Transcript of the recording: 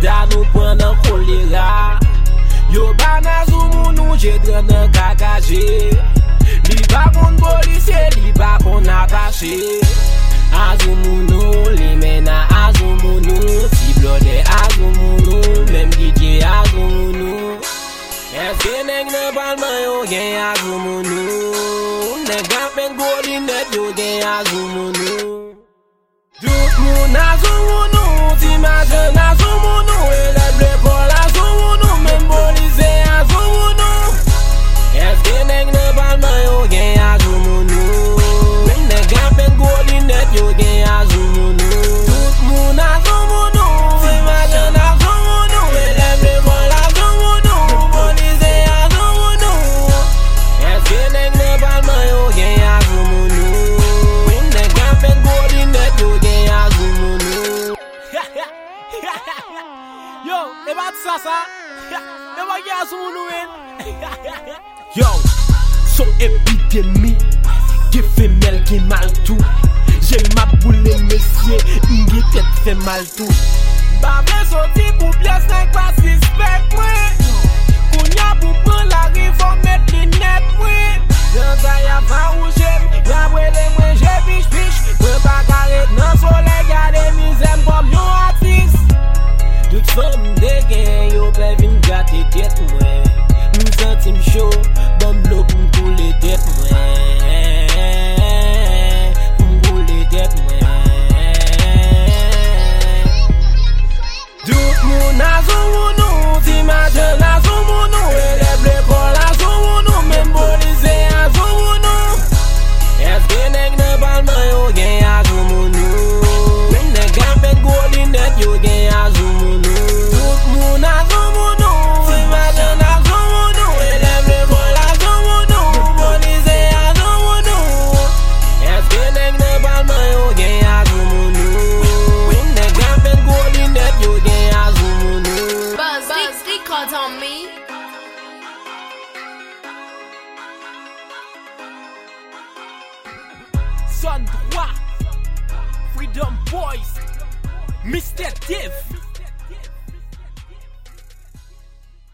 sida nous prend dans choléra. Yo banazou mounou j'ai dans kakaje. Li pa kon policier, li pa kon attaché. Azumunu, li mena azumunu. Si blode azumunu, même DJ azumunu. Eske nèg nan palman yo gen azumunu. Nèg apen golinet yo gen azumunu. Tout moun azumunu, t'imagine azumunu. Elève l'école azumunu, même police azumunu. Eske nèg nan palman yo gen azumunu. Nèg apen golinet yo gen azumunu. Tout moun azumunu, t'imagine azumunu. Elève l'école azumunu, police azumunu. Eske nèg nan palman yo gen azumunu. Nèg apen golinet yo gen azumunu. Yo, e bat ça. E ba gen azumunu men. Yo, son épidémie qui fait mal, qui mal tout. J'ai ma boule, monsieur, qui tête fait mal tout. Bable sorti pour pièce, n'est pas suspect, moi. Kounya pour prendre la réforme, mettre les nets, moi. Dans ça, y'a pas où j'aime, y'a brûlé, moi, j'ai biche. Moi, pas carré, non, soleil, y'a des misères comme yon artiste. Toute femme dégaine, yo, peuvent une gâter tête, moi. M'sentim chaud, bon l'eau pour m'couler tête, moi. Pour m'couler tête, moi. Tout moun azumunu, t'imagine azumunu. Élève l'école azumunu, même police azumunu. Eske nèg nan palman yo gen azumunu. Nèg apen golinet yo gen azumunu. Tout moun azumunu, t'imagine azumunu. Élève l'école azumunu, police azumunu. Eske nèg nan palman yo gen azumunu. Nèg apen golinet yo gen azumunu. Buzz, they caught on me. Son 3, Freedom Boys, Mr. Div.